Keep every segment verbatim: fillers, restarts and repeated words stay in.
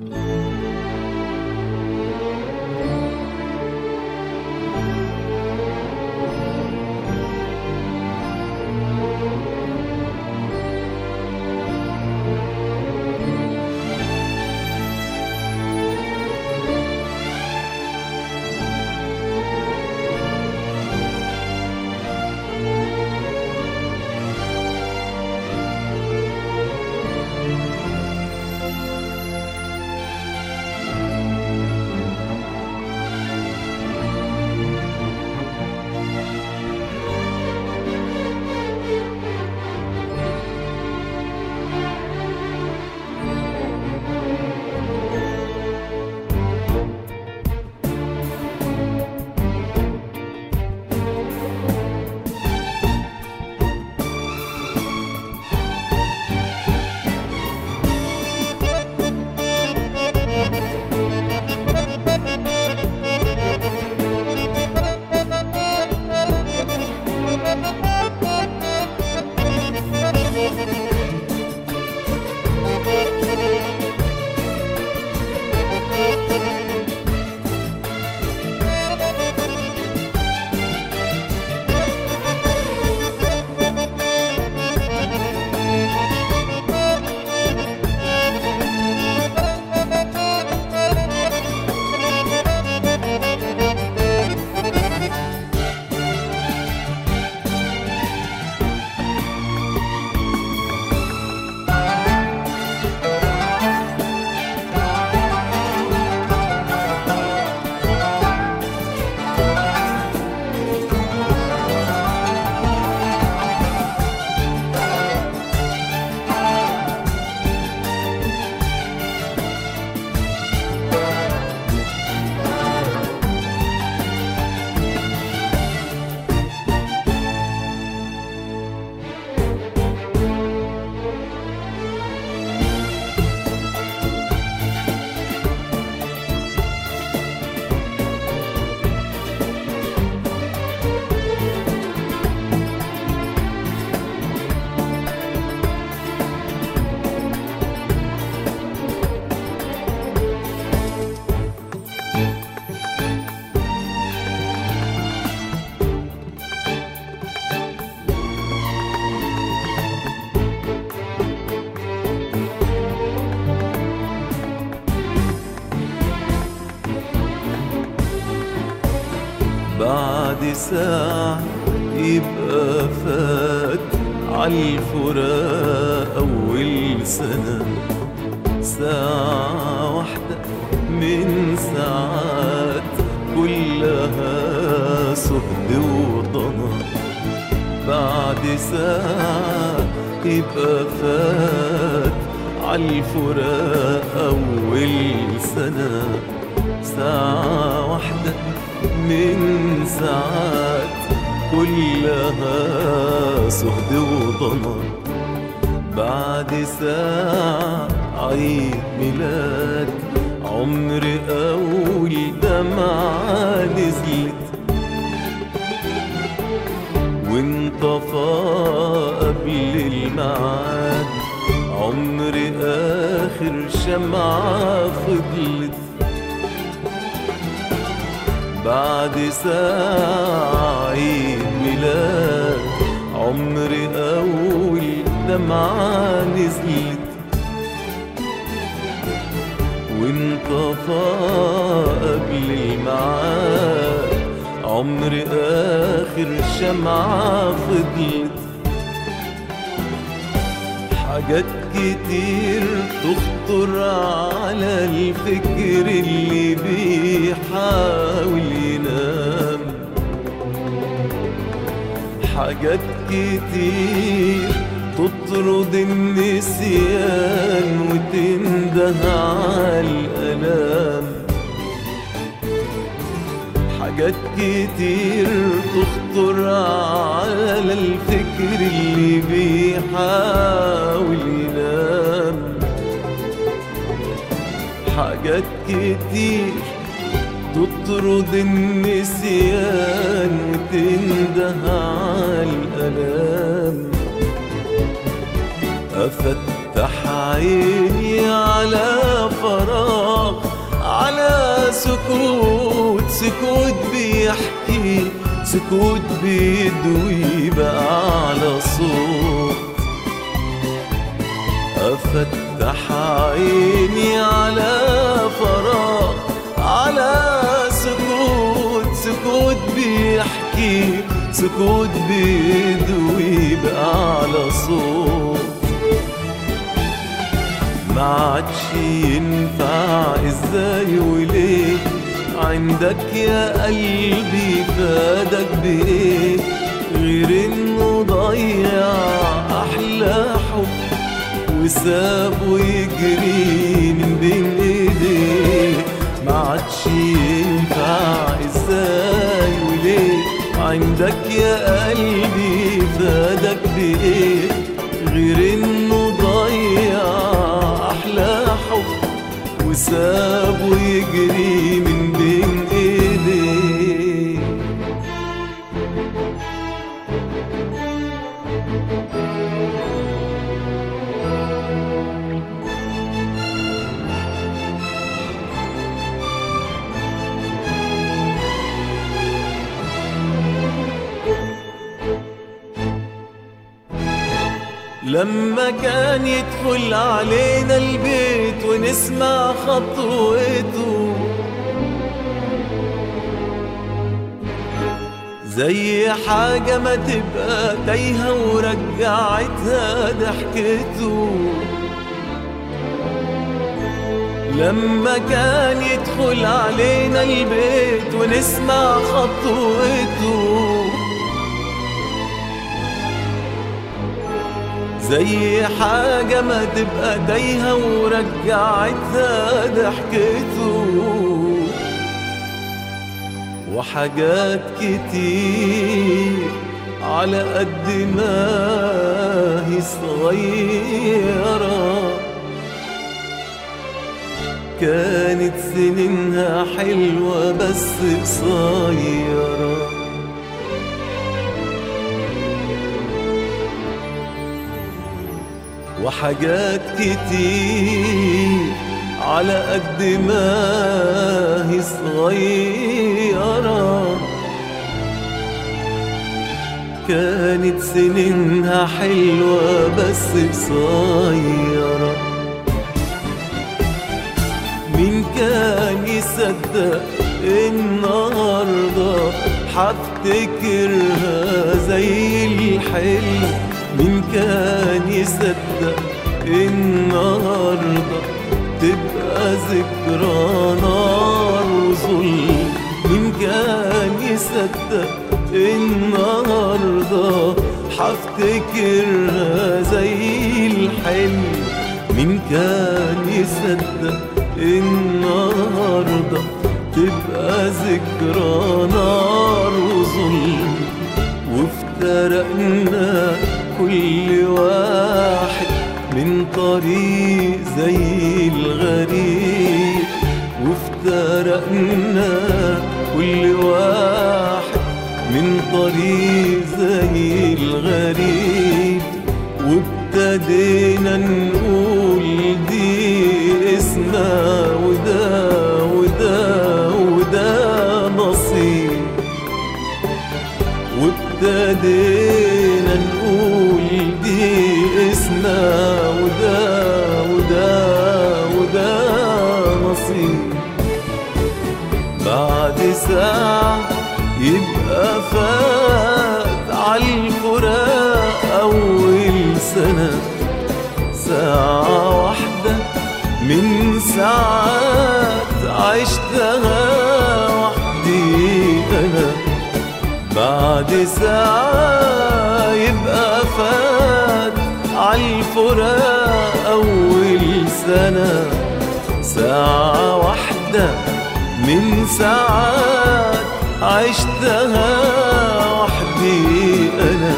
بعد ساعة يبقى فات عالفراق أول سنة، ساعة واحدة من ساعات كلها سهد وضنا. بعد ساعة يبقى فات عالفراق أول سنة، ساعة واحدة من ساعات كلها سهد وضنا. بعد ساعة عيد ميلاد عمر أول دمعة نزلت، وانطفى قبل الميعاد عمر آخر شمعة فضلت. بعد ساعة عيد ميلاد عمر أول دمعة نزلت، وانطفى قبل الميعاد عمر آخر شمعة فضلت. حاجات كتير تخطر على الفكر اللي بيحاول ينام، حاجات كتير تطرد النسيان وتنده على الألام، حاجات كتير تخطر على الفكر اللي بيحاول ينام، حاجات كتير تطرد النسيان وتنده على الألام. أفتح عيني على فراغ سكوت سكوت بيحكي، سكوت بيدوي بأعلى صوت. أفتح عيني على فراغ، على سكوت سكوت بيحكي، سكوت بيدوي بأعلى صوت. ما عادش ينفع ازاي وليه، عندك يا قلبي فادك بايه، غير انه ضيع احلى حب وسابه يجري من بين ايديه. ما عادش ينفع ازاي وليه، عندك يا قلبي فادك بايه، غير انه ضيع احلى حب وسابه يجري من بين ايديه. لما كان يدخل علينا البيت ونسمع خطوته، زي حاجة ما تبقى تايهة ورجعتها ضحكته. لما كان يدخل علينا البيت ونسمع خطوته، زي حاجة ما تبقى تايهة ورجعتها ضحكته. وحاجات كتير على قد ما هي صغيرة، كانت سنينها حلوة بس قصيرة. وحاجات كتير على قد ما هي صغيرة، كانت سنينها حلوة بس قصيرة. مين كان يصدق النهاردة حفتكرها زي الحلم؟ مين كان يصدق النهاردة تبقى ذكرى نار وظلم؟ مين كان يصدق النهاردة حفتكرها زي الحلم؟ مين كان يصدق النهاردة تبقى ذكرى نار وظلم؟ وافترقنا كل واحد من طريق زي الغريب، وافترقنا كل واحد من طريق زي الغريب. وابتدينا نقول دي اسمها وده وده وده نصيب، وابتدينا نقول دي اسمها وده وده وده نصيب. بعد ساعة يبقى فات عالفراق أول سنة، ساعة واحدة من ساعات عشتها وحدي أنا. بعد ساعة يبقى فات عالفراق أول سنة، ساعة واحدة من ساعات عشتها وحدي أنا.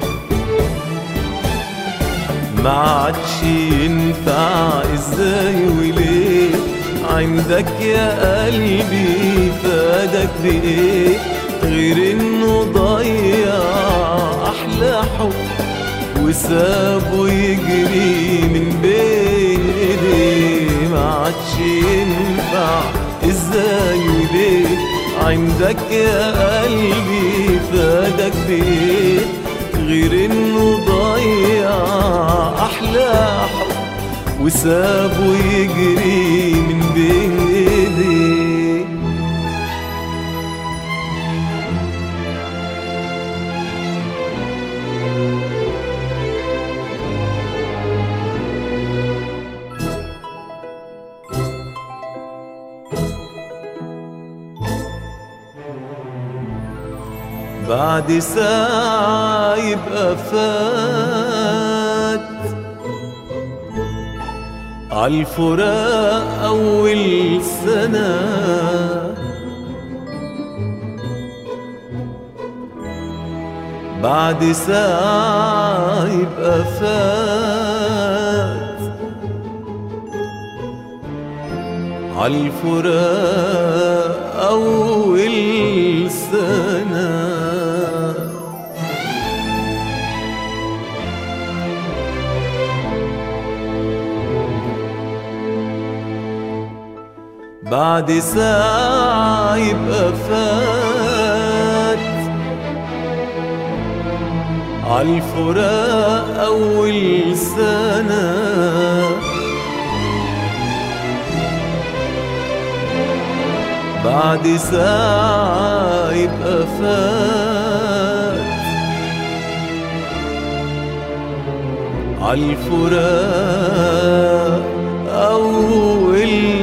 ما عادش ينفع ازاي وليه، عندك يا قلبي فادك بايه، غير انه ضيع احلى حب وسابه يجري من بين ايديه. ما عادش ينفع ازاي وليه عندك يا قلبي فادك بايه غير انه ضيع احلى حب وسابه يجري من بين ايديه. بعد ساعة يبقى فات عالفراق أول سنة، بعد ساعة يبقى فات عالفراق أول سنة. بعد ساعة يبقى فات عالفراق أول سنة، بعد ساعة يبقى فات عالفراق أول